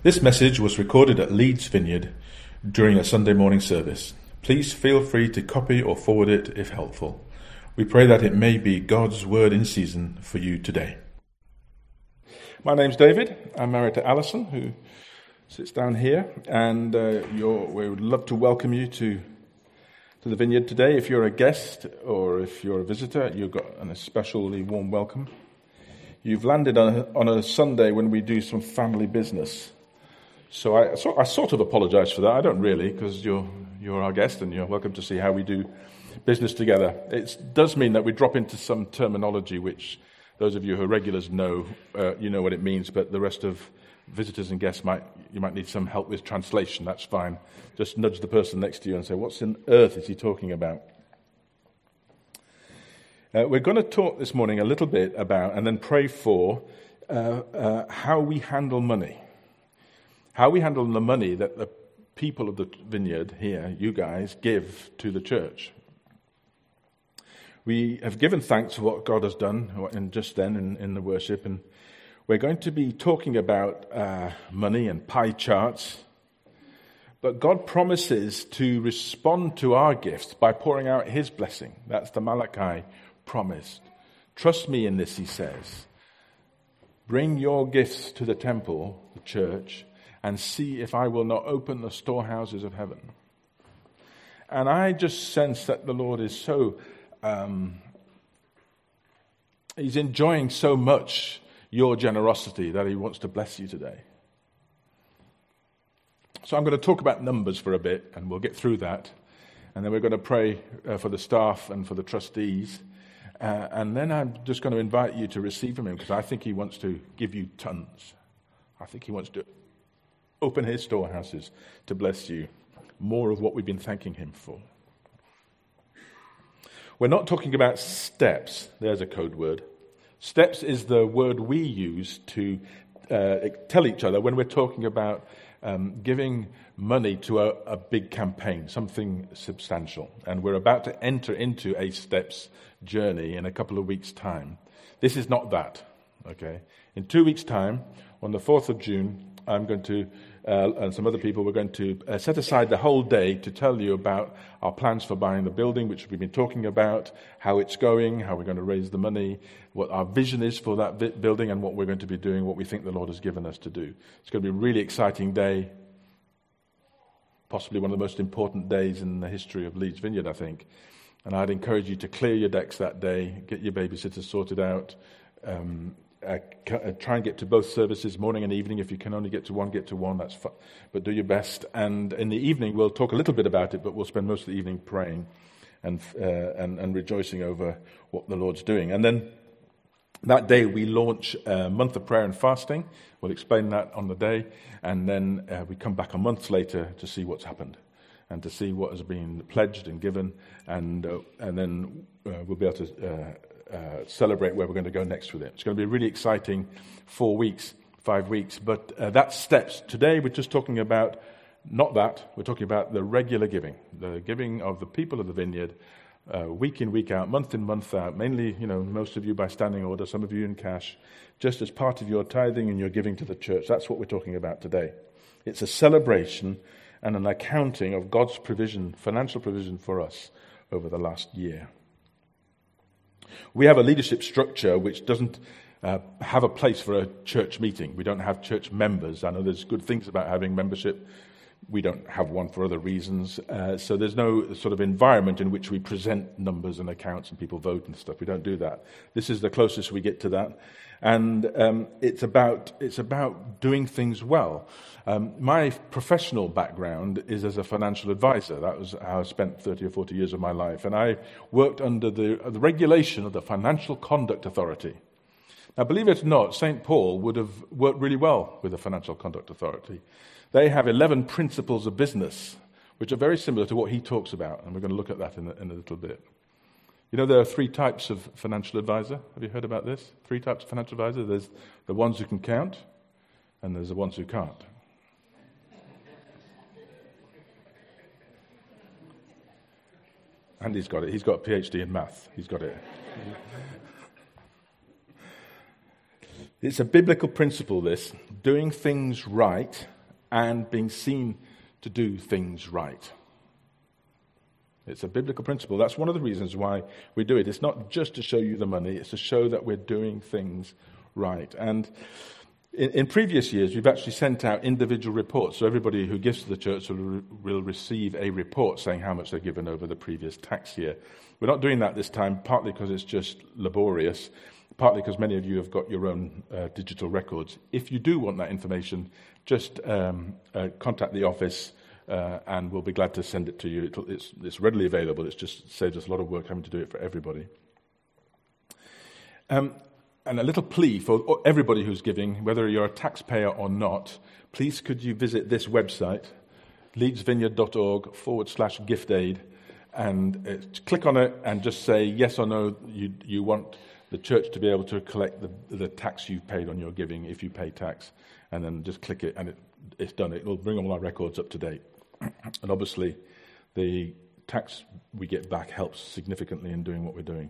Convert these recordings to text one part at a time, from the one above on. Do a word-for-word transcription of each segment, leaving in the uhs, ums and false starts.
This message was recorded at Leeds Vineyard during a Sunday morning service. Please feel free to copy or forward it if helpful. We pray that it may be God's word in season for you today. My name's David. I'm married to Alison, who sits down here, and uh, you're, we would love to welcome you to, to the Vineyard today. If you're a guest or if you're a visitor, you've got an especially warm welcome. You've landed on a, on a Sunday when we do some family business. So I, so I sort of apologise for that. I don't really, because you're you're our guest and you're welcome to see how we do business together. It does mean that we drop into some terminology which those of you who are regulars know, uh, you know what it means, but the rest of visitors and guests might you might need some help with translation. That's fine. Just nudge the person next to you and say, "What on earth is he talking about?" Uh, we're going to talk this morning a little bit about, and then pray for, uh, uh, how we handle money. How we handle the money that the people of the Vineyard here, you guys, give to the church. We have given thanks for what God has done in just then in, in the worship, and we're going to be talking about uh, money and pie charts. But God promises to respond to our gifts by pouring out his blessing. That's the Malachi promise. Trust me in this, he says. Bring your gifts to the temple, the church, and see if I will not open the storehouses of heaven. And I just sense that the Lord is so, um, he's enjoying so much your generosity that he wants to bless you today. So I'm going to talk about numbers for a bit, and we'll get through that. And then we're going to pray uh, for the staff and for the trustees. Uh, and then I'm just going to invite you to receive from him, because I think he wants to give you tons. I think he wants to open his storehouses to bless you. More of what we've been thanking him for. We're not talking about steps. There's a code word. Steps is the word we use to uh, tell each other when we're talking about um, giving money to a, a big campaign, something substantial. And we're about to enter into a steps journey in a couple of weeks' time. This is not that. Okay. In two weeks' time, on the fourth of June, I'm going to, uh, and some other people, we're going to uh, set aside the whole day to tell you about our plans for buying the building, which we've been talking about, how it's going, how we're going to raise the money, what our vision is for that vi- building, and what we're going to be doing, what we think the Lord has given us to do. It's going to be a really exciting day, possibly one of the most important days in the history of Leeds Vineyard, I think. And I'd encourage you to clear your decks that day, get your babysitters sorted out, um, Uh, try and get to both services, morning and evening. If you can only get to one, get to one. That's fun. But do your best. And in the evening, we'll talk a little bit about it, but we'll spend most of the evening praying and uh, and, and rejoicing over what the Lord's doing. And then that day, we launch a month of prayer and fasting. We'll explain that on the day. And then uh, we come back a month later to see what's happened and to see what has been pledged and given. And, uh, and then uh, we'll be able to Uh, Uh, celebrate where we're going to go next with it. It's going to be a really exciting four weeks, five weeks. But uh, that's steps. Today we're just talking about, not that, we're talking about the regular giving, the giving of the people of the Vineyard, uh, week in, week out, month in, month out, mainly, you know, most of you by standing order, some of you in cash, just as part of your tithing and your giving to the church. That's what we're talking about today. It's a celebration and an accounting of God's provision, financial provision for us over the last year. We have a leadership structure which doesn't uh, have a place for a church meeting. We don't have church members. I know there's good things about having membership. We don't have one for other reasons. Uh, so there's no sort of environment in which we present numbers and accounts and people vote and stuff. We don't do that. This is the closest we get to that. And um, it's about it's about doing things well. Um, my professional background is as a financial advisor. That was how I spent thirty or forty years of my life. And I worked under the, the regulation of the Financial Conduct Authority. Now, believe it or not, Saint Paul would have worked really well with the Financial Conduct Authority. They have eleven principles of business, which are very similar to what he talks about. And we're going to look at that in a, in a little bit. You know, there are three types of financial advisor. Have you heard about this? Three types of financial advisor. There's the ones who can count, and there's the ones who can't. Andy's got it. He's got a PhD in math. He's got it. It's a biblical principle, this, doing things right and being seen to do things right. It's a biblical principle. That's one of the reasons why we do it. It's not just to show you the money, it's to show that we're doing things right. And in, in previous years, we've actually sent out individual reports. So everybody who gives to the church will, will receive a report saying how much they've given over the previous tax year. We're not doing that this time, partly because it's just laborious, partly because many of you have got your own uh, digital records. If you do want that information, just um, uh, contact the office uh, and we'll be glad to send it to you. It'll, it's, it's readily available. It just saves us a lot of work having to do it for everybody. Um, and a little plea for everybody who's giving, whether you're a taxpayer or not, please could you visit this website, leedsvineyard.org forward slash gift aid, and uh, click on it and just say yes or no, you, you want the church to be able to collect the, the tax you've paid on your giving, if you pay tax, and then just click it and it, it's done. It will bring all our records up to date. And obviously, the tax we get back helps significantly in doing what we're doing.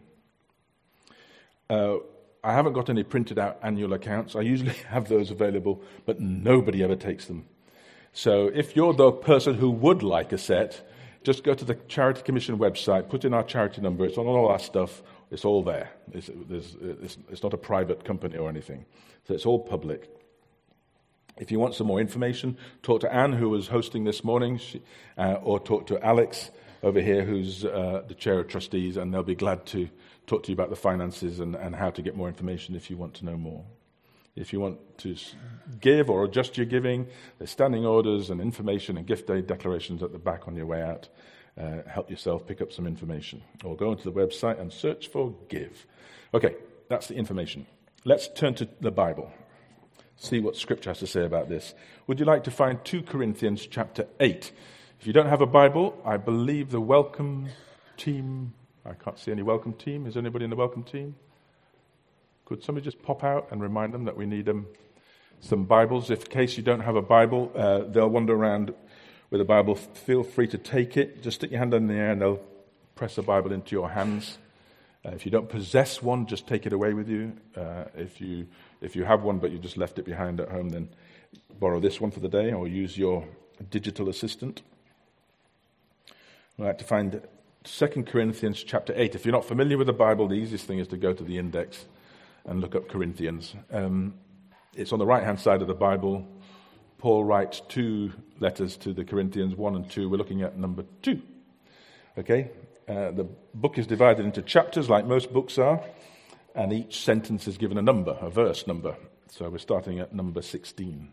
Uh, I haven't got any printed out annual accounts. I usually have those available, but nobody ever takes them. So if you're the person who would like a set, just go to the Charity Commission website, put in our charity number, it's on all our stuff, it's all there. It's, it's, it's not a private company or anything. So it's all public. If you want some more information, talk to Anne, who was hosting this morning, she, uh, or talk to Alex over here, who's uh, the chair of trustees, and they'll be glad to talk to you about the finances and, and how to get more information if you want to know more. If you want to give or adjust your giving, there's standing orders and information and gift aid declarations at the back on your way out. Uh, help yourself pick up some information. Or go onto the website and search for Give. Okay, that's the information. Let's turn to the Bible. See what Scripture has to say about this. Would you like to find Second Corinthians chapter eight? If you don't have a Bible, I believe the welcome team, I can't see any welcome team. Is anybody in the welcome team? Could somebody just pop out and remind them that we need um, some Bibles? If in case you don't have a Bible, uh, they'll wander around with a Bible. Feel free to take it. Just stick your hand in the air and they'll press a Bible into your hands. Uh, if you don't possess one, just take it away with you. Uh, if you if you have one but you just left it behind at home, then borrow this one for the day or use your digital assistant. We'd like to find Second Corinthians chapter eight. If you're not familiar with the Bible, the easiest thing is to go to the index and look up Corinthians. Um, it's on the right-hand side of the Bible. Paul writes two letters to the Corinthians, one and two. We're looking at number two. Okay? Uh, the book is divided into chapters, like most books are, and each sentence is given a number, a verse number. So we're starting at number sixteen.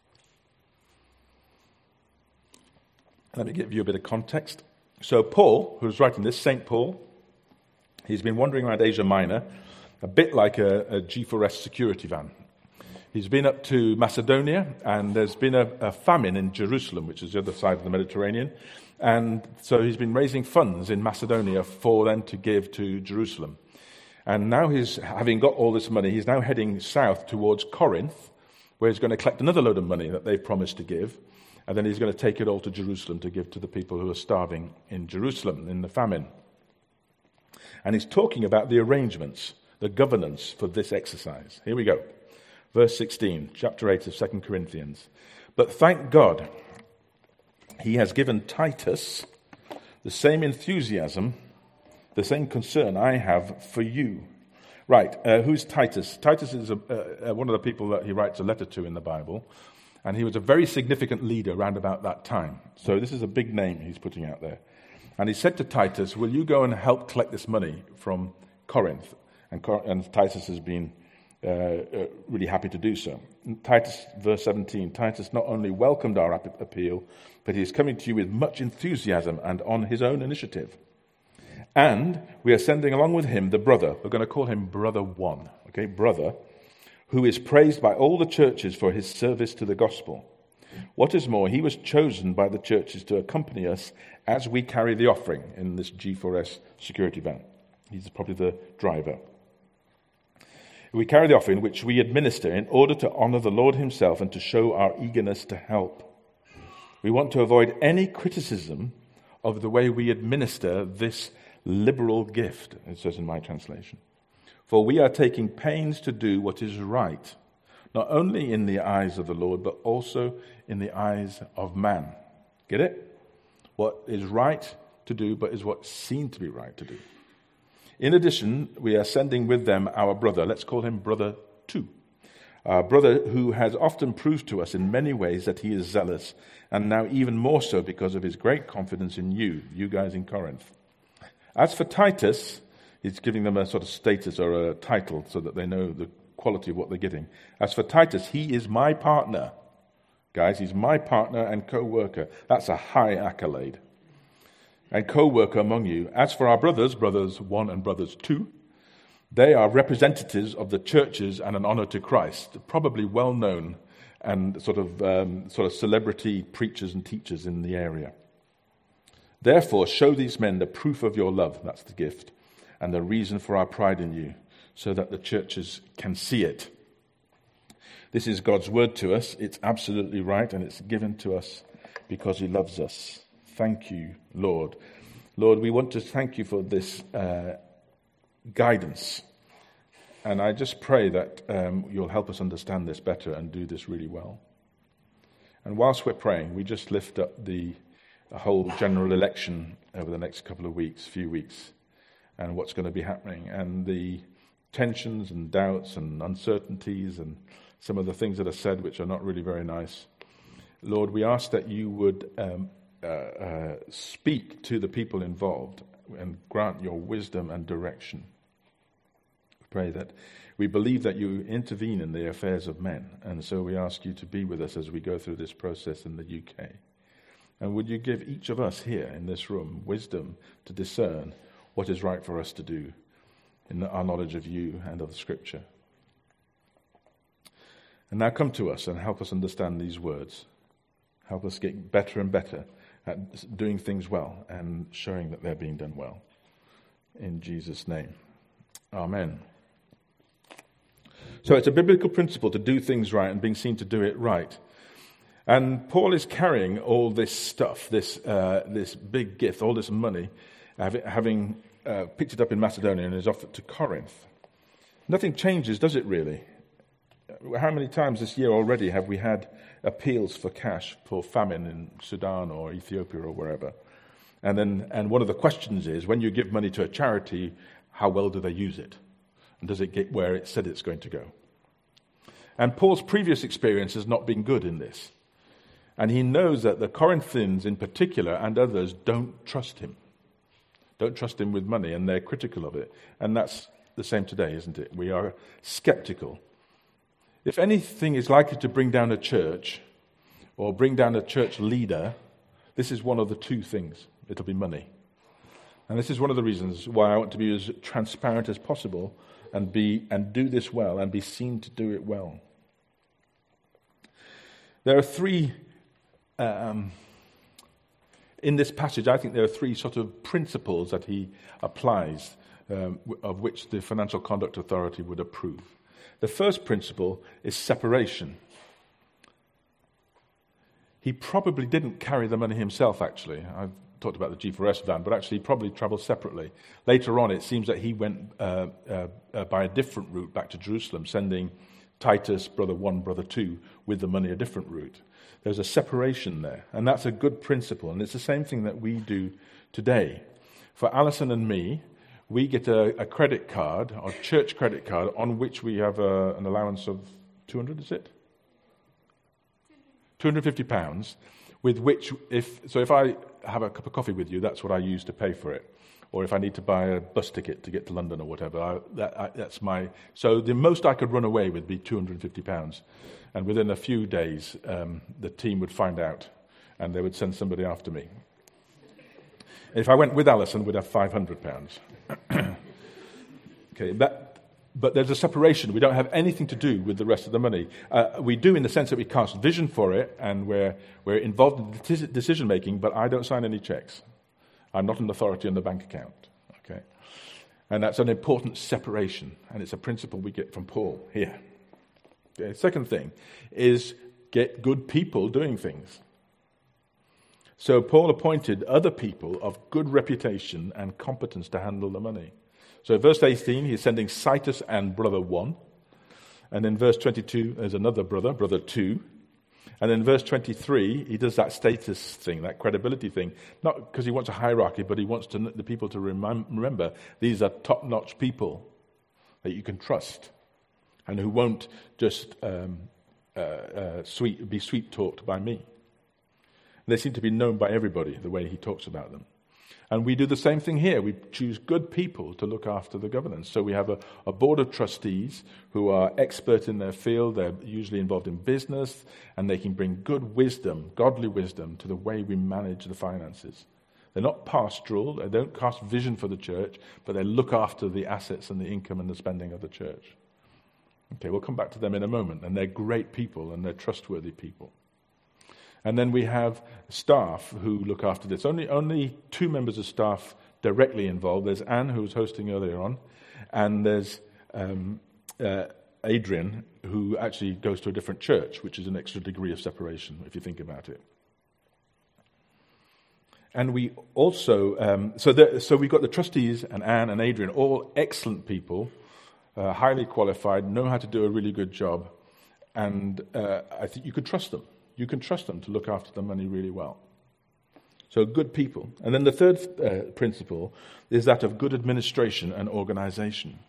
Let me give you a bit of context. So Paul, who's writing this, Saint Paul, he's been wandering around Asia Minor, a bit like a, a G four S security van. He's been up to Macedonia, and there's been a, a famine in Jerusalem, which is the other side of the Mediterranean. And so he's been raising funds in Macedonia for them to give to Jerusalem. And now he's, having got all this money, he's now heading south towards Corinth, where he's going to collect another load of money that they've promised to give. And then he's going to take it all to Jerusalem to give to the people who are starving in Jerusalem in the famine. And he's talking about the arrangements, the governance for this exercise. Here we go. Verse sixteen, chapter eight of Second Corinthians. But thank God, he has given Titus the same enthusiasm, the same concern I have for you. Right, uh, who's Titus? Titus is a, uh, one of the people that he writes a letter to in the Bible, and he was a very significant leader around about that time. So this is a big name he's putting out there. And he said to Titus, will you go and help collect this money from Corinth? And, Cor- and Titus has been uh, uh, really happy to do so. In Titus, verse seventeen, Titus not only welcomed our ap- appeal, but he is coming to you with much enthusiasm and on his own initiative. And we are sending along with him the brother, we're going to call him Brother One, okay, brother, who is praised by all the churches for his service to the gospel. What is more, he was chosen by the churches to accompany us as we carry the offering in this G four S security van. He's probably the driver. We carry the offering which we administer in order to honor the Lord himself and to show our eagerness to help. We want to avoid any criticism of the way we administer this liberal gift, it says in my translation. For we are taking pains to do what is right not only in the eyes of the Lord, but also in the eyes of man. Get it? What is right to do, but is what seemed to be right to do. In addition, we are sending with them our brother. Let's call him brother two. Our brother who has often proved to us in many ways that he is zealous, and now even more so because of his great confidence in you, you guys in Corinth. As for Titus, he's giving them a sort of status or a title so that they know the quality of what they're getting. As for Titus, he is my partner. Guys, he's my partner and co-worker. That's a high accolade. And co-worker among you. As for our brothers, brothers one and brothers two, they are representatives of the churches and an honor to Christ, probably well known and sort of um, sort of celebrity preachers and teachers in the area. Therefore, show these men the proof of your love, that's the gift, and the reason for our pride in you, so that the churches can see it. This is God's word to us. It's absolutely right, and it's given to us because he loves us. Thank you, Lord. Lord, we want to thank you for this uh, guidance. And I just pray that um, you'll help us understand this better and do this really well. And whilst we're praying, we just lift up the, the whole general election over the next couple of weeks, few weeks, and what's going to be happening, and the tensions and doubts and uncertainties and some of the things that are said which are not really very nice. Lord, we ask that you would um, uh, uh, speak to the people involved and grant your wisdom and direction. We pray that we believe that you intervene in the affairs of men, and so we ask you to be with us as we go through this process in the U K. And would you give each of us here in this room wisdom to discern what is right for us to do in our knowledge of you and of the Scripture. And now come to us and help us understand these words. Help us get better and better at doing things well and showing that they're being done well. In Jesus' name. Amen. So it's a biblical principle to do things right and being seen to do it right. And Paul is carrying all this stuff, this uh, this big gift, all this money, having uh, picked it up in Macedonia and is off to Corinth. Nothing changes, does it really? How many times this year already have we had appeals for cash for famine in Sudan or Ethiopia or wherever? And then, and one of the questions is, when you give money to a charity, how well do they use it? And does it get where it said it's going to go? And Paul's previous experience has not been good in this. And he knows that the Corinthians in particular and others don't trust him. Don't trust him with money, and they're critical of it. And that's the same today, isn't it? We are skeptical. If anything is likely to bring down a church or bring down a church leader, this is one of the two things. It'll be money. And this is one of the reasons why I want to be as transparent as possible and be and do this well and be seen to do it well. There are three, um, in this passage, I think there are three sort of principles that he applies, um, of which the Financial Conduct Authority would approve. The first principle is separation. He probably didn't carry the money himself, actually. I've talked about the G four S van, but actually he probably travelled separately. Later on, it seems that he went uh, uh, uh, by a different route back to Jerusalem, sending Titus, brother one, brother two, with the money a different route. There's a separation there, and that's a good principle, and it's the same thing that we do today. For Alison and me, we get a, a credit card, or church credit card, on which we have a, an allowance of two hundred, is it? two hundred fifty pounds, with which, if so if I have a cup of coffee with you, that's what I use to pay for it. Or if I need to buy a bus ticket to get to London or whatever, I, that, I, that's my... So the most I could run away would be two hundred fifty pounds. And within a few days, um, the team would find out, and they would send somebody after me. If I went with Alison, we'd have five hundred pounds. Okay, that, but there's a separation. We don't have anything to do with the rest of the money. Uh, we do in the sense that we cast vision for it, and we're, we're involved in the decision-making, but I don't sign any checks. I'm not an authority on the bank account. Okay, and that's an important separation, and it's a principle we get from Paul here. Okay, second thing is get good people doing things. So Paul appointed other people of good reputation and competence to handle the money. So verse eighteen, he's sending Titus and brother one. And in verse twenty-two, there's another brother, brother two. And in verse twenty-three, he does that status thing, that credibility thing, not because he wants a hierarchy, but he wants to, the people to remind, remember these are top-notch people that you can trust and who won't just um, uh, uh, sweet, be sweet-talked by me. They seem to be known by everybody, the way he talks about them. And we do the same thing here. We choose good people to look after the governance. So we have a, a board of trustees who are expert in their field. They're usually involved in business, and they can bring good wisdom, godly wisdom, to the way we manage the finances. They're not pastoral. They don't cast vision for the church, but they look after the assets and the income and the spending of the church. Okay, we'll come back to them in a moment. And they're great people, and they're trustworthy people. And then we have staff who look after this. Only only two members of staff directly involved. There's Anne, who was hosting earlier on, and there's um, uh, Adrian, who actually goes to a different church, which is an extra degree of separation, if you think about it. And we also, um, so the, so we've got the trustees and Anne and Adrian, all excellent people, uh, highly qualified, know how to do a really good job, and uh, I think you could trust them. You can trust them to look after the money really well. So good people. And then the third uh, principle is that of good administration and organization.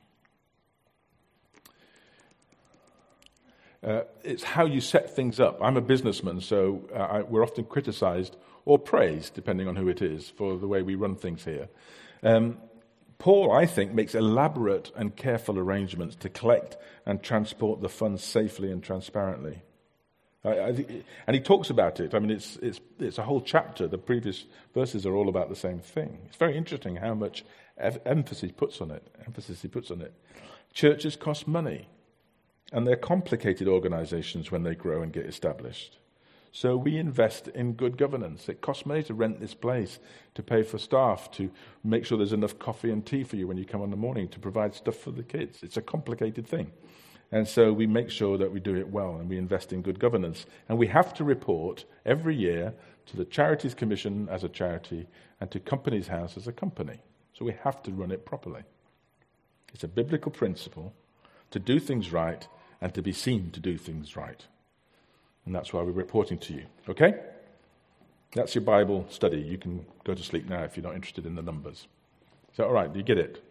Uh, it's how you set things up. I'm a businessman, so uh, I, we're often criticized or praised, depending on who it is, for the way we run things here. Um, Paul, I think, makes elaborate and careful arrangements to collect and transport the funds safely and transparently. I, I think, and he talks about it. I mean, it's it's it's a whole chapter. The previous verses are all about the same thing. It's very interesting how much emphasis he puts on it. Emphasis he puts on it. Churches cost money, and they're complicated organizations when they grow and get established. So we invest in good governance. It costs money to rent this place, to pay for staff, to make sure there's enough coffee and tea for you when you come in the morning, to provide stuff for the kids. It's a complicated thing. And so we make sure that we do it well, and we invest in good governance. And we have to report every year to the Charities Commission as a charity and to Companies House as a company. So we have to run it properly. It's a biblical principle to do things right and to be seen to do things right. And that's why we're reporting to you. Okay? That's your Bible study. You can go to sleep now if you're not interested in the numbers. Is that all right? Do you get it?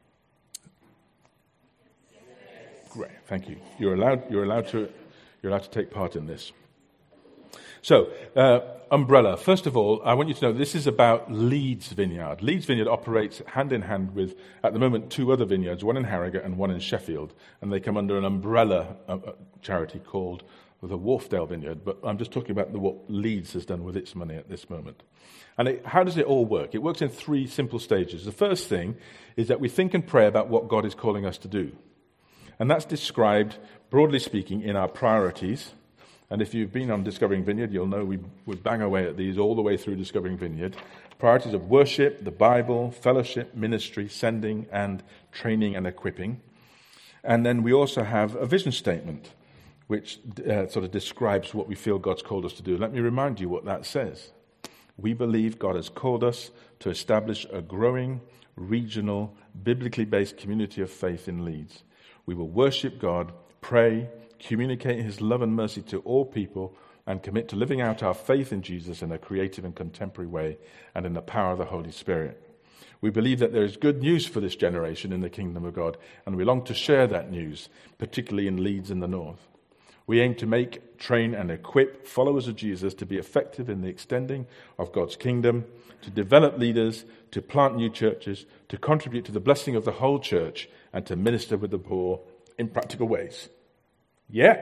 Great, thank you. You're allowed. You're allowed to. You're allowed to take part in this. So, uh, umbrella. First of all, I want you to know this is about Leeds Vineyard. Leeds Vineyard operates hand in hand with, at the moment, two other vineyards, one in Harrogate and one in Sheffield, and they come under an umbrella uh, charity called the Wharfdale Vineyard. But I'm just talking about the, what Leeds has done with its money at this moment. And it, how does it all work? It works in three simple stages. The first thing is that we think and pray about what God is calling us to do. And that's described, broadly speaking, in our priorities. And if you've been on Discovering Vineyard, you'll know we, we bang away at these all the way through Discovering Vineyard. Priorities of worship, the Bible, fellowship, ministry, sending, and training and equipping. And then we also have a vision statement, which uh, sort of describes what we feel God's called us to do. Let me remind you what that says. We believe God has called us to establish a growing, regional, biblically based community of faith in Leeds. We will worship God, pray, communicate his love and mercy to all people, and commit to living out our faith in Jesus in a creative and contemporary way and in the power of the Holy Spirit. We believe that there is good news for this generation in the kingdom of God, and we long to share that news, particularly in Leeds in the north. We aim to make, train, and equip followers of Jesus to be effective in the extending of God's kingdom, to develop leaders, to plant new churches, to contribute to the blessing of the whole church, and to minister with the poor in practical ways. Yeah?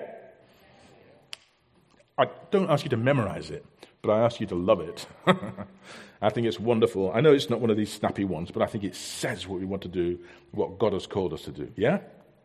I don't ask you to memorize it, but I ask you to love it. I think it's wonderful. I know it's not one of these snappy ones, but I think it says what we want to do, what God has called us to do. Yeah?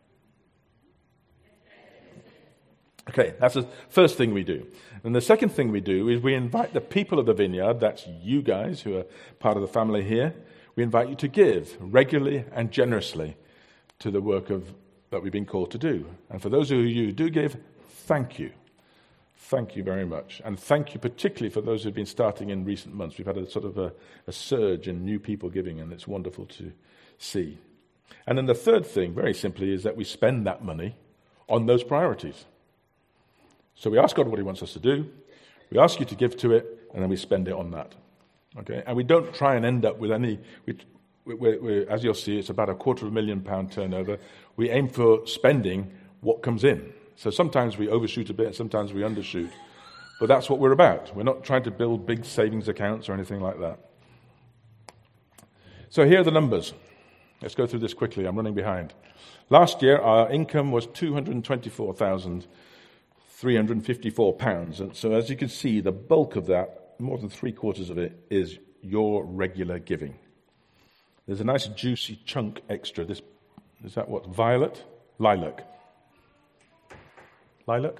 Okay, that's the first thing we do. And the second thing we do is we invite the people of the vineyard, that's you guys who are part of the family here, we invite you to give regularly and generously to the work of that we've been called to do. And for those of you who do give, thank you. Thank you very much. And thank you particularly for those who've been starting in recent months. We've had a sort of a, a surge in new people giving, and it's wonderful to see. And then the third thing, very simply, is that we spend that money on those priorities. So we ask God what he wants us to do, we ask you to give to it, and then we spend it on that. Okay, and we don't try and end up with any, we, we, we, as you'll see, it's about a quarter of a million pound turnover. We aim for spending what comes in. So sometimes we overshoot a bit, sometimes we undershoot. But that's what we're about. We're not trying to build big savings accounts or anything like that. So here are the numbers. Let's go through this quickly. I'm running behind. Last year, our income was two hundred twenty-four thousand three hundred fifty-four pounds. And so as you can see, the bulk of that, more than three quarters of it, is your regular giving. There's a nice juicy chunk extra. This is that what? Violet? Lilac. Lilac?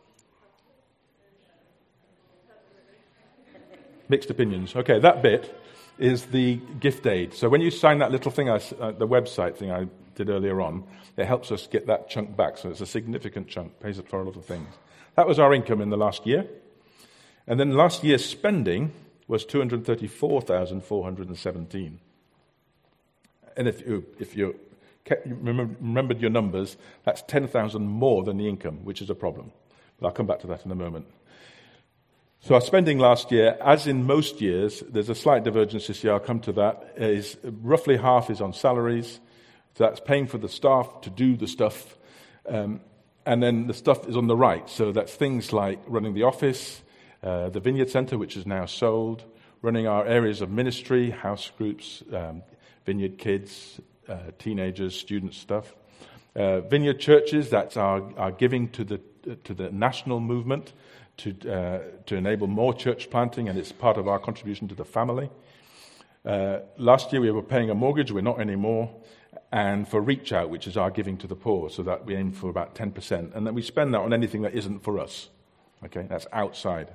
Mixed opinions. Okay, that bit is the gift aid. So when you sign that little thing, I, uh, the website thing I did earlier on, it helps us get that chunk back. So it's a significant chunk, pays for a lot of things. That was our income in the last year. And then last year's spending was two hundred thirty-four thousand four hundred seventeen. And if you if you kept, remember, remembered your numbers, that's ten thousand more than the income, which is a problem. But I'll come back to that in a moment. So our spending last year, as in most years, there's a slight divergence this year, I'll come to that, is roughly half is on salaries. So that's paying for the staff to do the stuff. Um, and then the stuff is on the right. So that's things like running the office, uh, the Vineyard Centre, which is now sold, running our areas of ministry, house groups, um, Vineyard kids, uh, teenagers, student stuff. Uh, Vineyard churches, that's our, our giving to the to the national movement to uh, to enable more church planting, and it's part of our contribution to the family. Uh, last year we were paying a mortgage, we're not anymore, and for Reach Out, which is our giving to the poor, so that we aim for about ten percent, and then we spend that on anything that isn't for us. Okay, that's outside.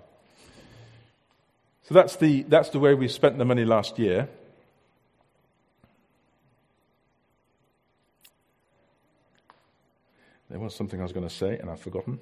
So that's the that's the way we spent the money last year. There was something I was going to say, and I've forgotten.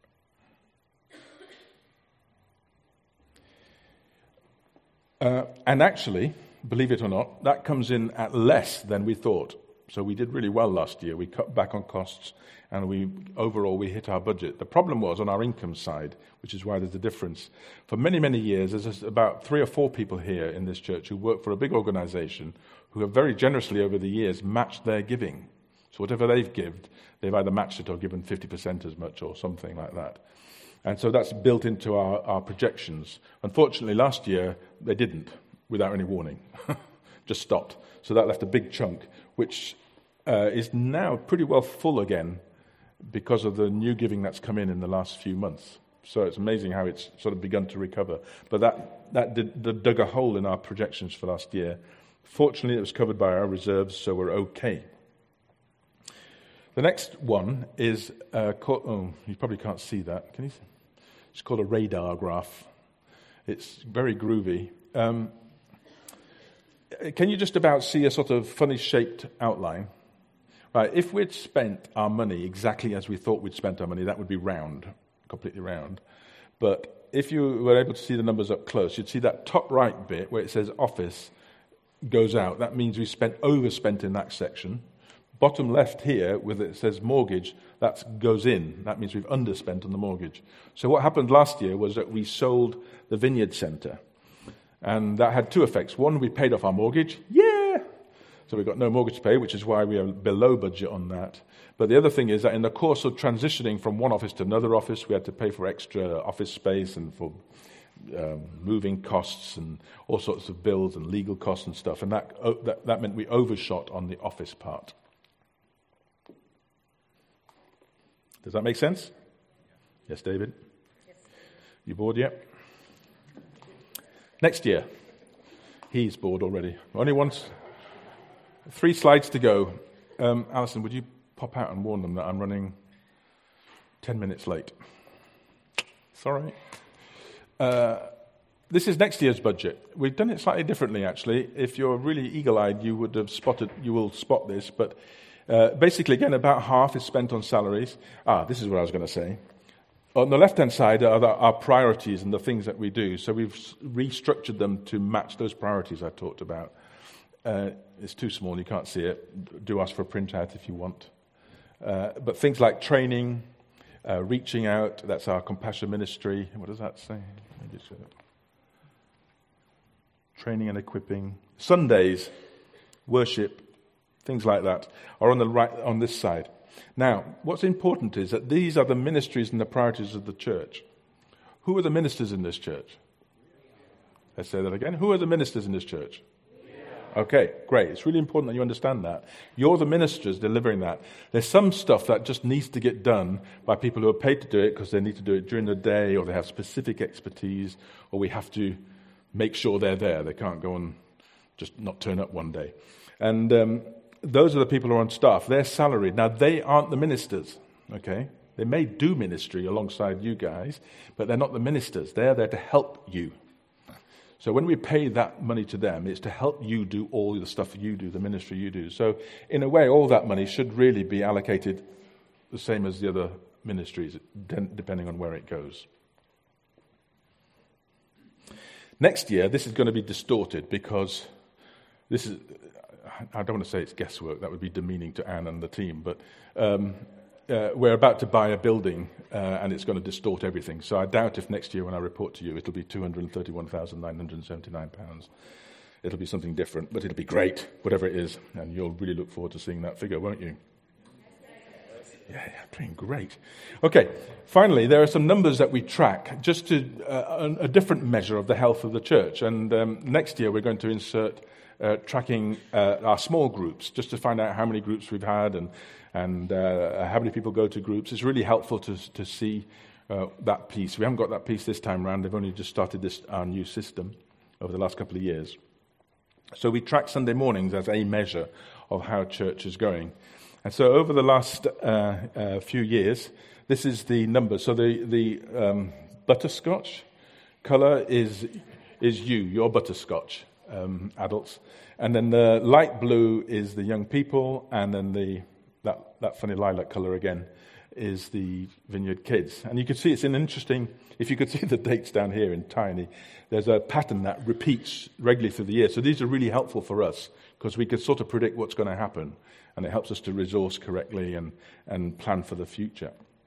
Uh, and actually, believe it or not, that comes in at less than we thought. So we did really well last year. We cut back on costs, and we overall we hit our budget. The problem was on our income side, which is why there's a difference. For many, many years, there's about three or four people here in this church who work for a big organization who have very generously over the years matched their giving. So whatever they've given, they've either matched it or given fifty percent as much or something like that. And so that's built into our, our projections. Unfortunately, last year, they didn't, without any warning. Just stopped. So that left a big chunk, which uh, is now pretty well full again because of the new giving that's come in in the last few months. So it's amazing how it's sort of begun to recover. But that, that did, did dug a hole in our projections for last year. Fortunately, it was covered by our reserves, so we're okay. The next one is uh, called, oh, you probably can't see that. Can you see? It's called a radar graph. It's very groovy. Um, can you just about see a sort of funny shaped outline? Right, if we'd spent our money exactly as we thought we'd spent our money, that would be round, completely round. But if you were able to see the numbers up close, you'd see that top right bit where it says office goes out. That means we spent overspent in that section. Bottom left here, with it says mortgage, that goes in. That means we've underspent on the mortgage. So what happened last year was that we sold the Vineyard Centre. And that had two effects. One, we paid off our mortgage. Yeah! So we've got no mortgage to pay, which is why we are below budget on that. But the other thing is that in the course of transitioning from one office to another office, we had to pay for extra office space and for um, moving costs and all sorts of bills and legal costs and stuff. And that, that, that meant we overshot on the office part. Does that make sense? Yes, David? Yes. You bored yet? Next year. He's bored already. Only once. Three slides to go. Um, Alison, would you pop out and warn them that I'm running ten minutes late? Sorry. Uh, this is next year's budget. We've done it slightly differently, actually. If you're really eagle-eyed, you would have spotted. You will spot this, but Uh, basically, again, about half is spent on salaries. Ah, this is what I was going to say. On the left-hand side are the, our priorities and the things that we do. So we've restructured them to match those priorities I talked about. Uh, it's too small, you can't see it. Do ask for a printout if you want. Uh, but things like training, uh, reaching out, that's our compassion ministry. What does that say? Let me just show it. Training and equipping. Sundays, worship, things like that are on the right, on this side. Now, what's important is that these are the ministries and the priorities of the church. Who are the ministers in this church? Let's say that again. Who are the ministers in this church? Okay, great. It's really important that you understand that. You're the ministers delivering that. There's some stuff that just needs to get done by people who are paid to do it because they need to do it during the day, or they have specific expertise, or we have to make sure they're there. They can't go and just not turn up one day. And um, those are the people who are on staff. They're salaried. Now, they aren't the ministers, okay? They may do ministry alongside you guys, but they're not the ministers. They're there to help you. So when we pay that money to them, it's to help you do all the stuff you do, the ministry you do. So in a way, all that money should really be allocated the same as the other ministries, depending on where it goes. Next year, this is going to be distorted because this is, I don't want to say it's guesswork, that would be demeaning to Anne and the team, but um, uh, we're about to buy a building uh, and it's going to distort everything. So I doubt if next year when I report to you, it'll be two hundred thirty-one thousand nine hundred seventy-nine pounds. It'll be something different, but it'll be great, whatever it is, and you'll really look forward to seeing that figure, won't you? Yeah, yeah, doing great. Okay, finally, there are some numbers that we track, just to uh, a, a different measure of the health of the church. And um, next year we're going to insert uh, tracking uh, our small groups, just to find out how many groups we've had and and uh, how many people go to groups. It's really helpful to to see uh, that piece. We haven't got that piece this time around. They've only just started this our new system over the last couple of years. So we track Sunday mornings as a measure of how church is going. And so over the last uh, uh, few years, this is the number. So the, the um, butterscotch colour is is you, your butterscotch, um, adults. And then the light blue is the young people, and then the that, that funny lilac colour again is the Vineyard kids. And you can see it's an interesting, if you could see the dates down here in tiny, there's a pattern that repeats regularly through the year. So these are really helpful for us because we can sort of predict what's going to happen. And it helps us to resource correctly and, and plan for the future.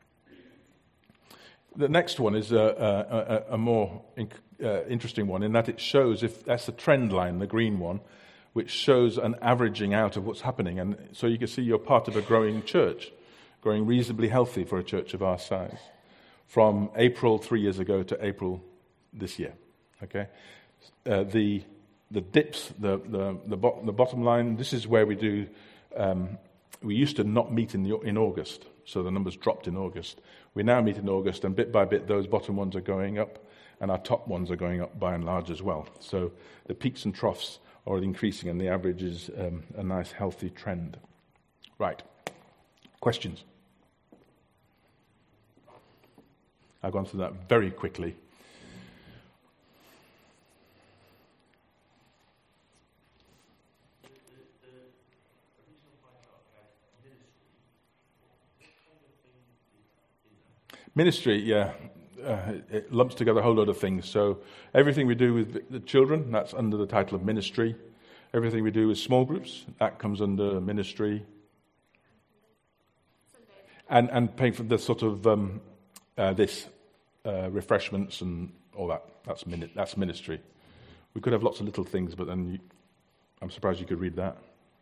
The next one is a, a, a more in, uh, interesting one in that it shows, if that's the trend line, the green one, which shows an averaging out of what's happening. And so you can see you're part of a growing church, growing reasonably healthy for a church of our size, from April three years ago to April this year. Okay, uh, the the dips, the the the, bo- the bottom line. This is where we do. Um, we used to not meet in the, in August, so the numbers dropped in August. We now meet in August, and bit by bit, those bottom ones are going up, and our top ones are going up by and large as well. So the peaks and troughs are increasing, and the average is um, a nice, healthy trend. Right. Questions? I've gone through that very quickly. Ministry, yeah, uh, it lumps together a whole load of things. So everything we do with the children, that's under the title of ministry. Everything we do with small groups, that comes under ministry. And and paying for the sort of um, uh, this uh, refreshments and all that. That's min- that's ministry. We could have lots of little things, but then you, I'm surprised you could read that.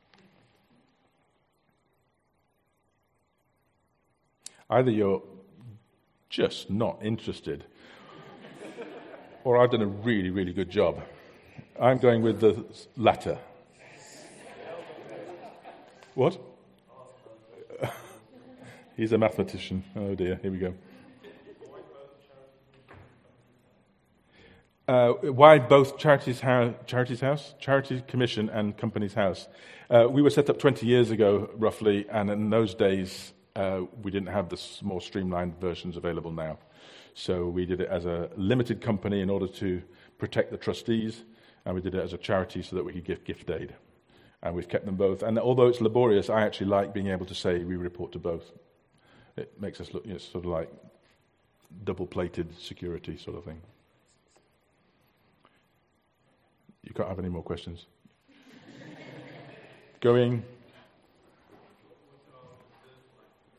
Either you're just not interested, or I've done a really, really good job. I'm going with the latter. What? He's a mathematician. Oh dear, here we go. Uh, why both Charities House, Charities House, Charities Commission and Companies House? Uh, we were set up twenty years ago, roughly, and in those days, Uh, we didn't have the more streamlined versions available now. So we did it as a limited company in order to protect the trustees, and we did it as a charity so that we could give gift aid. And we've kept them both. And although it's laborious, I actually like being able to say we report to both. It makes us look, you know, sort of like double-plated security sort of thing. You can't have any more questions. Going...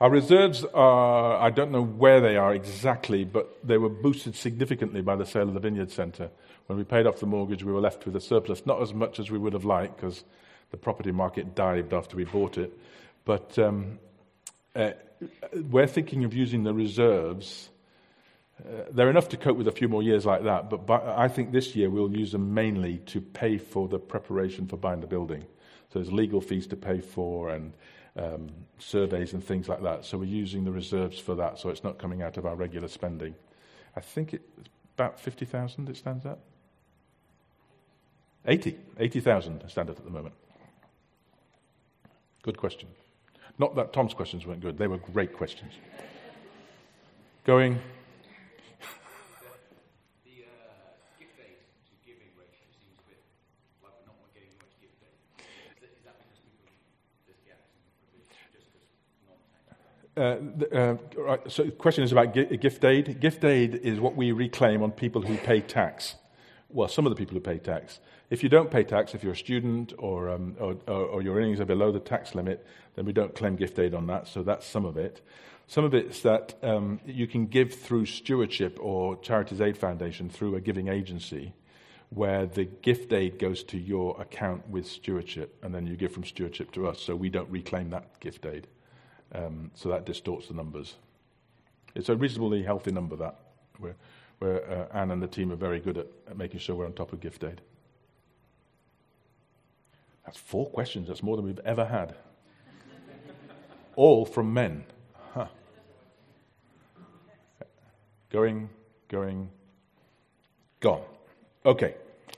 Our reserves are, I don't know where they are exactly, but they were boosted significantly by the sale of the Vineyard Centre. When we paid off the mortgage, we were left with a surplus, not as much as we would have liked, because the property market dived after we bought it. But um, uh, we're thinking of using the reserves. Uh, they're enough to cope with a few more years like that, but by, I think this year we'll use them mainly to pay for the preparation for buying the building. So there's legal fees to pay for and um, surveys and things like that. So we're using the reserves for that, so it's not coming out of our regular spending. I think it's about fifty thousand it stands at. eighty. eighty thousand standard at the moment. Good question. Not that Tom's questions weren't good. They were great questions. Going... Uh, uh, right, so the question is about gift aid. Gift aid is what we reclaim on people who pay tax. Well, some of the people who pay tax. If you don't pay tax, if you're a student or, um, or, or your earnings are below the tax limit, then we don't claim gift aid on that, so that's some of it. Some of it's that um, you can give through Stewardship or Charities Aid Foundation through a giving agency, where the gift aid goes to your account with Stewardship, and then you give from Stewardship to us, so we don't reclaim that gift aid. Um, so that distorts the numbers. It's a reasonably healthy number, that. Where, where uh, Anne and the team are very good at, at making sure we're on top of gift aid. That's four questions. That's more than we've ever had. All from men. Huh. Going, going, gone. Okay.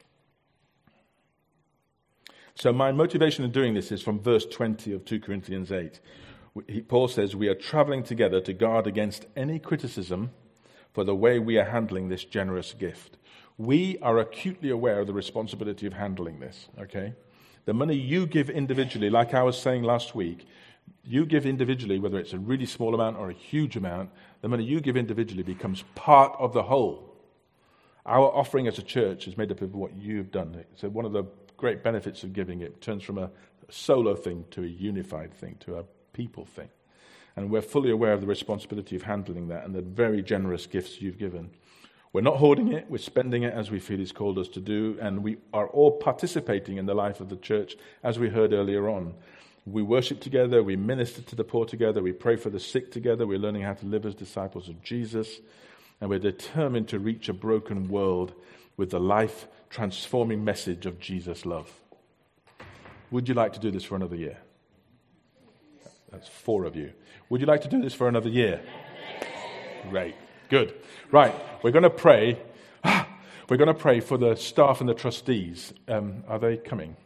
So my motivation in doing this is from verse twenty of Second Corinthians eight. He, Paul says, we are traveling together to guard against any criticism for the way we are handling this generous gift. We are acutely aware of the responsibility of handling this, okay? The money you give individually, like I was saying last week, you give individually, whether it's a really small amount or a huge amount, the money you give individually becomes part of the whole. Our offering as a church is made up of what you've done. So one of the great benefits of giving, it turns from a solo thing to a unified thing, to a people thing. And we're fully aware of the responsibility of handling that and the very generous gifts you've given. We're not hoarding it, we're spending it as we feel He's called us to do, and we are all participating in the life of the church, as we heard earlier on. We worship together, we minister to the poor together, we pray for the sick together, we're learning how to live as disciples of Jesus, and we're determined to reach a broken world with the life-transforming message of Jesus' love. Would you like to do this for another year? That's four of you. Would you like to do this for another year? Great. Good. Right. We're going to pray. We're going to pray for the staff and the trustees. Um, are they coming?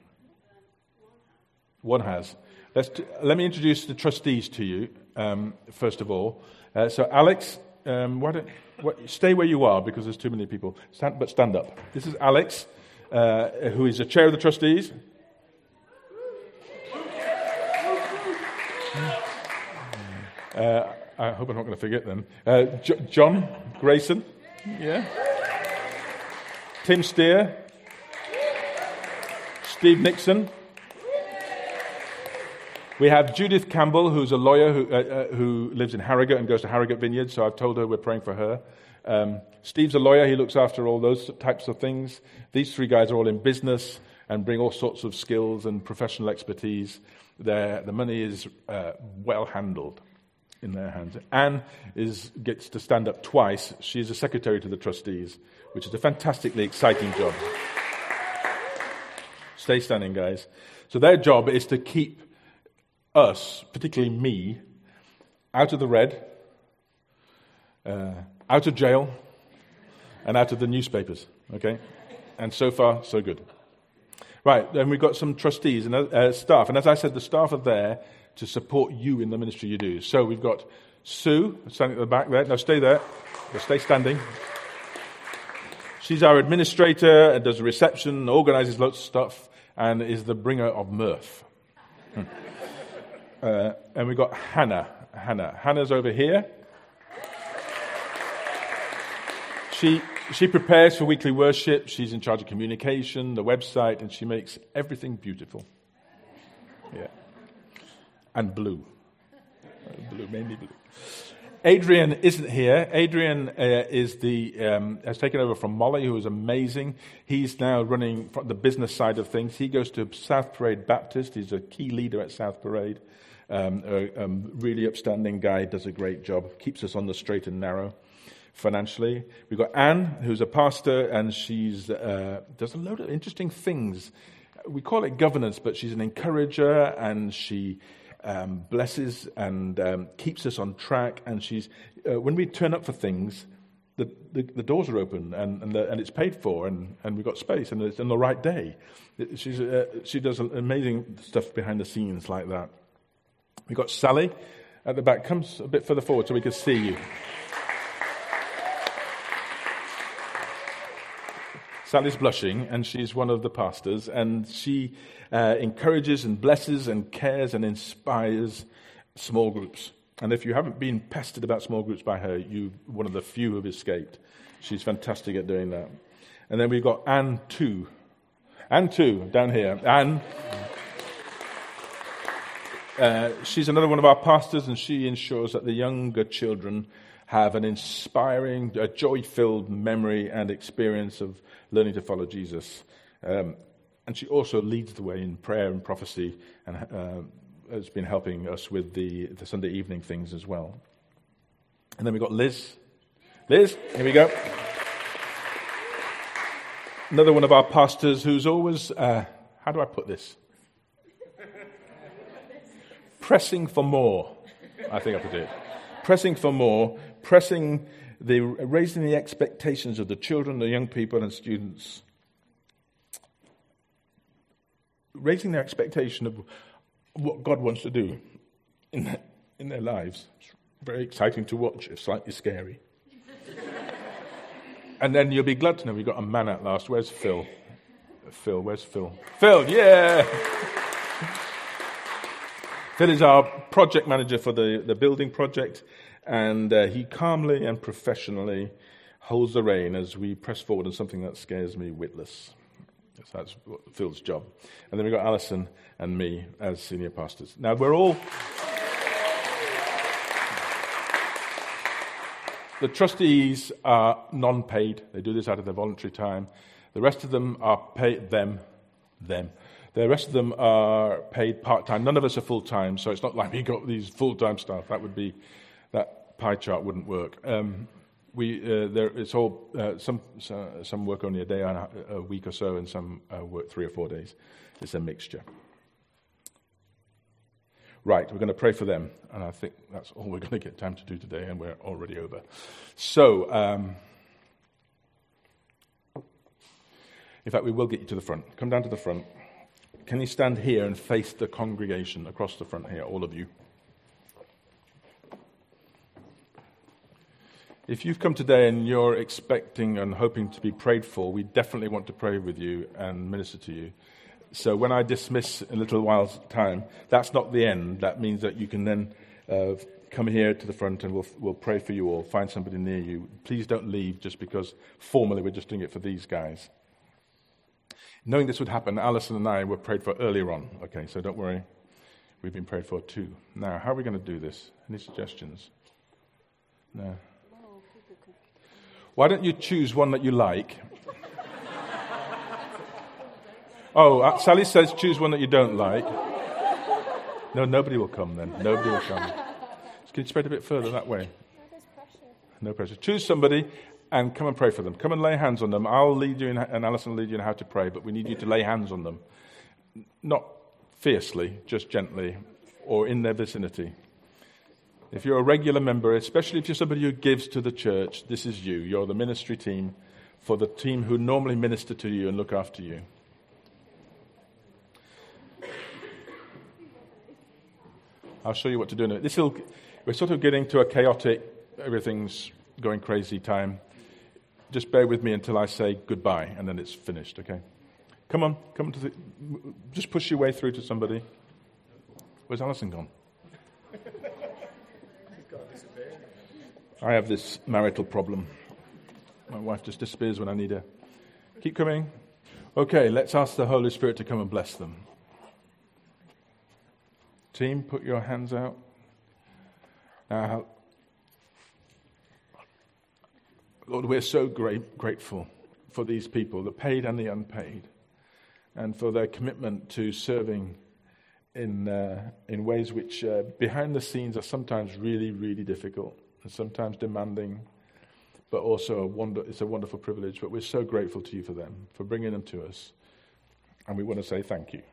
One has. Let's t- let me introduce the trustees to you, um, first of all. Uh, so, Alex, um, why don't, what, stay where you are because there's too many people. Stand, but stand up. This is Alex, uh, who is the chair of the trustees. Uh, I hope I'm not going to forget them. Uh, J- John Grayson, yeah. Tim Steer, Steve Nixon. We have Judith Campbell, who's a lawyer who, uh, uh, who lives in Harrogate and goes to Harrogate Vineyard, so I've told her we're praying for her. Um, Steve's a lawyer, he looks after all those types of things. These three guys are all in business and bring all sorts of skills and professional expertise. Their, the money is uh, well handled in their hands. Anne is, gets to stand up twice. She's a secretary to the trustees, which is a fantastically exciting job. Stay standing, guys. So their job is to keep us, particularly me, out of the red, uh, out of jail, and out of the newspapers, okay? And so far, so good. Right, then we've got some trustees and uh, staff. And as I said, the staff are there to support you in the ministry you do. So we've got Sue, standing at the back there. No, stay there. No, stay standing. She's our administrator and does the reception, organizes lots of stuff, and is the bringer of mirth. Hmm. Uh, and we've got Hannah. Hannah. Hannah's over here. She she prepares for weekly worship. She's in charge of communication, the website, and she makes everything beautiful. Yeah. And blue. Blue, mainly blue. Adrian isn't here. Adrian uh, is the um, has taken over from Molly, who is amazing. He's now running the business side of things. He goes to South Parade Baptist. He's a key leader at South Parade. Um, a um, really upstanding guy, does a great job, keeps us on the straight and narrow financially. We've got Anne, who's a pastor, and she's uh, does a load of interesting things. We call it governance, but she's an encourager, and she um, blesses and um, keeps us on track. And she's uh, when we turn up for things, the, the, the doors are open, and and, the, and it's paid for, and, and we've got space, and it's on the right day. She's uh, she does amazing stuff behind the scenes like that. We've got Sally at the back. Come a bit further forward so we can see you. Sally's blushing, and she's one of the pastors, and she uh, encourages and blesses and cares and inspires small groups. And if you haven't been pestered about small groups by her, you're one of the few who have escaped. She's fantastic at doing that. And then we've got Anne too. Anne too, down here. Anne... Uh, she's another one of our pastors, and she ensures that the younger children have an inspiring, a joy-filled memory and experience of learning to follow Jesus. Um, and she also leads the way in prayer and prophecy, and uh, has been helping us with the, the Sunday evening things as well. And then we've got Liz. Liz, here we go. Another one of our pastors who's always, uh, how do I put this? Pressing for more, I think I put it. Pressing for more, pressing the, raising the expectations of the children, the young people and students. Raising their expectation of what God wants to do in their, in their lives. It's very exciting to watch, it's slightly scary. And then you'll be glad to know we got a man at last. Where's Phil? Phil, where's Phil? Phil, yeah! Phil is our project manager for the, the building project, and uh, he calmly and professionally holds the rein as we press forward on something that scares me witless. So that's Phil's job. And then we've got Alison and me as senior pastors. Now, we're all... The trustees are non-paid. They do this out of their voluntary time. The rest of them are paid, them, them. The rest of them are paid part-time. None of us are full-time, so it's not like we got these full-time staff. That would be, that pie chart wouldn't work. Um, we, uh, there, it's all, uh, some so, some work only a day, a, a week or so, and some uh, work three or four days. It's a mixture. Right, we're going to pray for them, and I think that's all we're going to get time to do today, and we're already over. So, um, in fact, we will get you to the front. Come down to the front. Can you stand here and face the congregation across the front here, all of you? If you've come today and you're expecting and hoping to be prayed for, we definitely want to pray with you and minister to you. So when I dismiss in a little while's time, that's not the end. That means that you can then uh, come here to the front and we'll, we'll pray for you all. Find somebody near you. Please don't leave just because formally we're just doing it for these guys. Knowing this would happen, Alison and I were prayed for earlier on. Okay, so don't worry. We've been prayed for too. Now, how are we going to do this? Any suggestions? No. Why don't you choose one that you like? Oh, uh, Sally says choose one that you don't like. No, nobody will come then. Nobody will come. Can you spread a bit further that way? No pressure. Choose somebody and come and pray for them. Come and lay hands on them. I'll lead you in, and Alison will lead you in how to pray, but we need you to lay hands on them. Not fiercely, just gently, or in their vicinity. If you're a regular member, especially if you're somebody who gives to the church, this is you. You're the ministry team for the team who normally minister to you and look after you. I'll show you what to do now. This will, we're sort of getting to a chaotic, everything's going crazy time. Just bear with me until I say goodbye, and then it's finished, okay? Come on, come to the, just push your way through to somebody. Where's Alison gone? I have this marital problem. My wife just disappears when I need her. Keep coming. Okay, let's ask the Holy Spirit to come and bless them. Team, put your hands out. Uh, Lord, we're so great, grateful for these people, the paid and the unpaid, and for their commitment to serving in uh, in ways which uh, behind the scenes are sometimes really, really difficult and sometimes demanding, but also a wonder, it's a wonderful privilege. But we're so grateful to you for them, for bringing them to us, and we want to say thank you.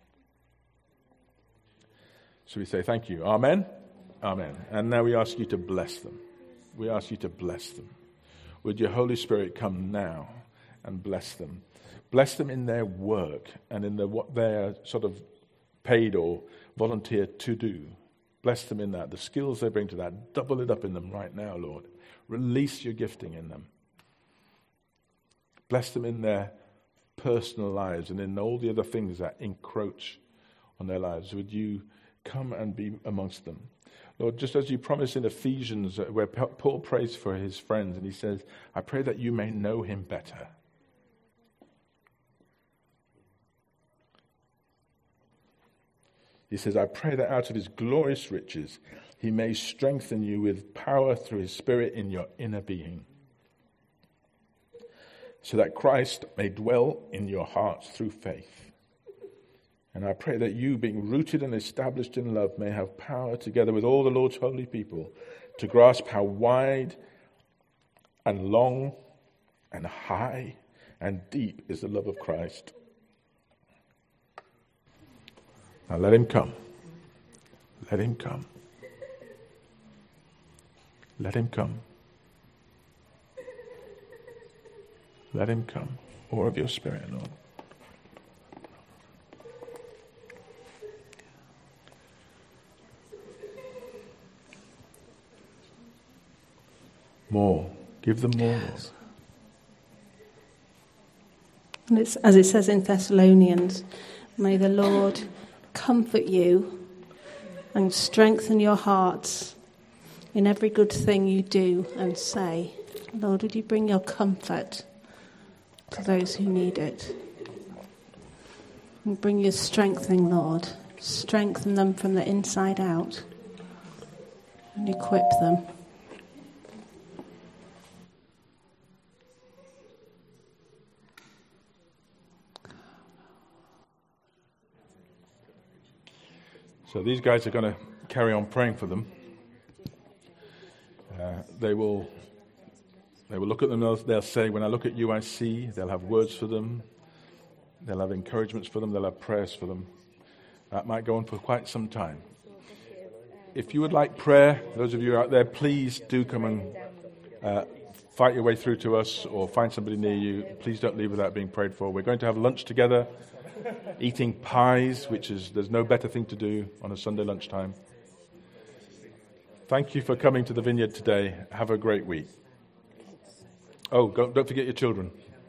So we say thank you. Amen? Amen. And now we ask you to bless them. We ask you to bless them. Would your Holy Spirit come now and bless them? Bless them in their work and in the, what they're sort of paid or volunteered to do. Bless them in that. The skills they bring to that, double it up in them right now, Lord. Release your gifting in them. Bless them in their personal lives and in all the other things that encroach on their lives. Would you come and be amongst them? Lord, just as you promised in Ephesians, where Paul prays for his friends, and he says, I pray that you may know him better. He says, I pray that out of his glorious riches, he may strengthen you with power through his Spirit in your inner being, so that Christ may dwell in your hearts through faith. And I pray that you, being rooted and established in love, may have power together with all the Lord's holy people to grasp how wide and long and high and deep is the love of Christ. Now let him come. Let him come. Let him come. Let him come. More of your Spirit, Lord. More. Give them more, Lord. And it's, as it says in Thessalonians, may the Lord comfort you and strengthen your hearts in every good thing you do and say. Lord, would you bring your comfort to those who need it? And bring your strengthening, Lord. Strengthen them from the inside out and equip them. So these guys are going to carry on praying for them. Uh, they will they will look at them, they'll, they'll say, when I look at you, I see. They'll have words for them. They'll have encouragements for them. They'll have prayers for them. That might go on for quite some time. If you would like prayer, those of you out there, please do come and uh, fight your way through to us or find somebody near you. Please don't leave without being prayed for. We're going to have lunch together. Eating pies, which is, there's no better thing to do on a Sunday lunchtime. Thank you for coming to the Vineyard today. Have a great week. Oh, go, don't forget your children.